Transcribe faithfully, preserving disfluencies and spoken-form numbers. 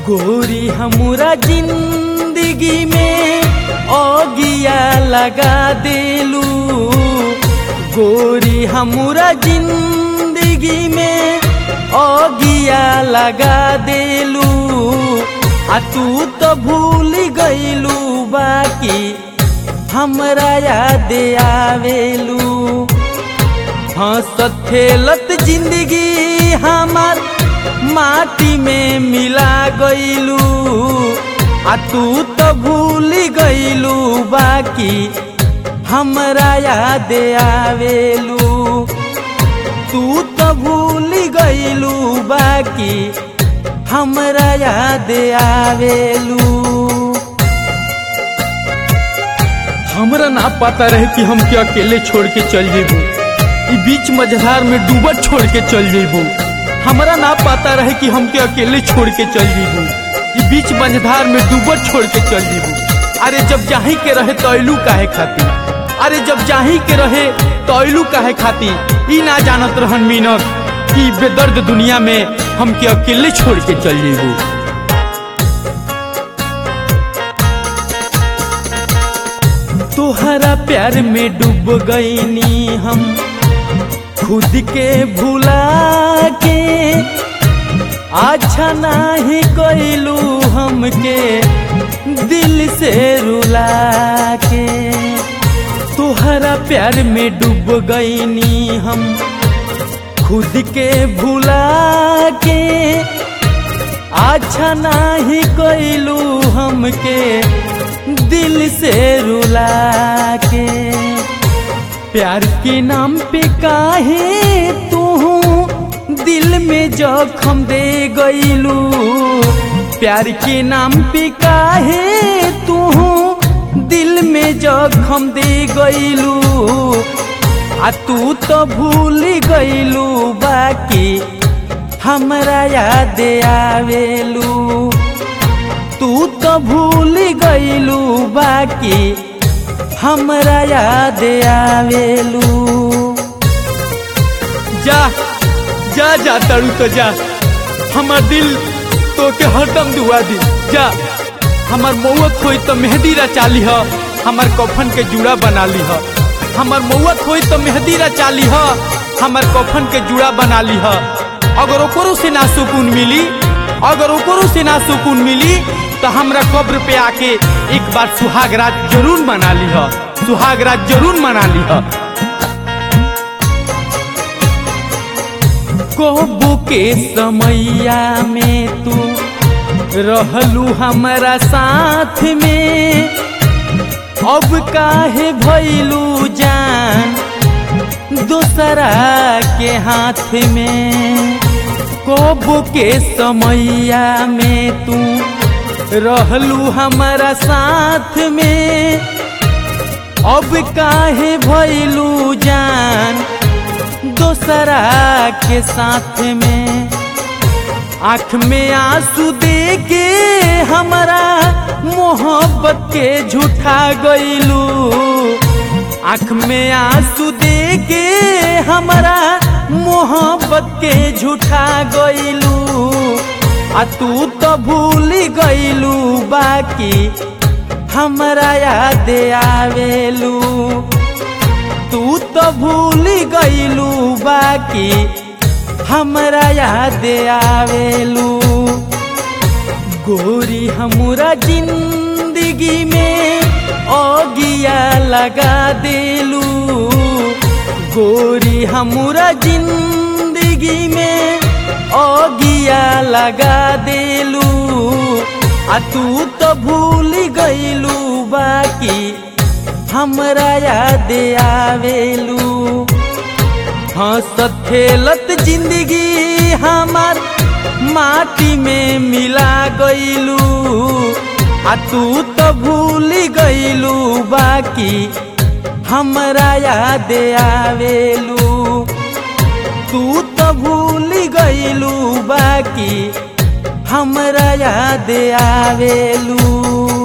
गोरी हमरा जिंदगी में ओगिया लगा देलू। गोरी हमरा जिंदगी में ओगिया लगा देलू। आ तू तो भूल गईलू बाकी हमरा याद आवेलू। हंसत खेलत जिंदगी हमार माटी में मिला गईलू। आ तू तो भूल गईलू बाकी हमरा याद आवेलू। तू तो भूल गईलू बाकी हमरा याद आवेलू। हमरा ना पता रहे कि हम के अकेले छोड़ के चल जेबू, ई बीच मझधार में डूबत छोड़ के चल जेबू। हमरा ना पता रहे कि हम के अकेले छोड़ के चल जेबू, ई बीच मझधार में डूबत छोड़ के चल जेबू। अरे जब जाही के रहे तो अइलू काहे खाती, अरे जब जाही के रहे तो अइलू काहे खाती। ई ना जानत रहन मीनक कि बेदर्द दुनिया में हम के अकेले छोड़ के चल जेबू। तोहरा प्यार में डूब गईनी हम खुद के भुला के। अच्छा नाही कइलू हमके दिल से रुला के। तोहरा प्यार में डूब गईनी हम खुद के भुला के। अच्छा नाही कइलू हमके दिल से रुला के। प्यार के नाम पे काहे तू दिल में जख्म दे गईलू। प्यार के नाम पे काहे तू दिल में जख्म दे गईलू। आ तू तो भूल गईलू बाकी हमरा याद आवेलू। तू तो भूल गईलू बाकी हमरा याद आवेलू। जा जा जा तड़ू तो जा, हमार दिल तो के हरदम दुआ दी। जा हमार मौत होई तो मेहंदी रचा ली ह, हमार कफन के जुड़ा बना ली ह। हमार मौत होई तो मेहंदी रचा ली ह, हमार कफन के जुड़ा बना ली ह। अगर ओकरो से ना सुकून मिली, अगर ओकरो से ना सुकून मिली तो हमरा कब्र पे आके एक बार सुहाग रात जरूर मना ली ह, सुहाग रात जरूर मना ली ह। कबू के समैया में तू रहलू हमरा साथ में। अब काहे भइलू जान दूसरा के हाथ में। कबू के समैया में तू रहलू हमरा साथ में। अब काहे भइलू जान दूसरा के साथ में। आँख में आंसू दे के हमरा मोहब्बत के झूठा गईलू। आँख में आंसू दे के हमरा मोहब्बत के झूठा गईलू। आ तू तो भूल गईलू बाकी हमरा याद आवेलू। तू तो भूल गईलू बाकी हमरा याद आवेलू। गोरी हमरा जिंदगी में ओगिया लगा देलू। गोरी हमरा जिंदगी में ओगिया लगा देलू। आ तू तो भूल गईलू बाकी हमरा याद आवेलू। हंसत खेलत जिंदगी हमार माटी में मिला गईलू। आ तू तो भूल गईलू बाकी हमरा याद आवेलू। तू तो भूल गईलू बाकी हमरा याद आवेलू।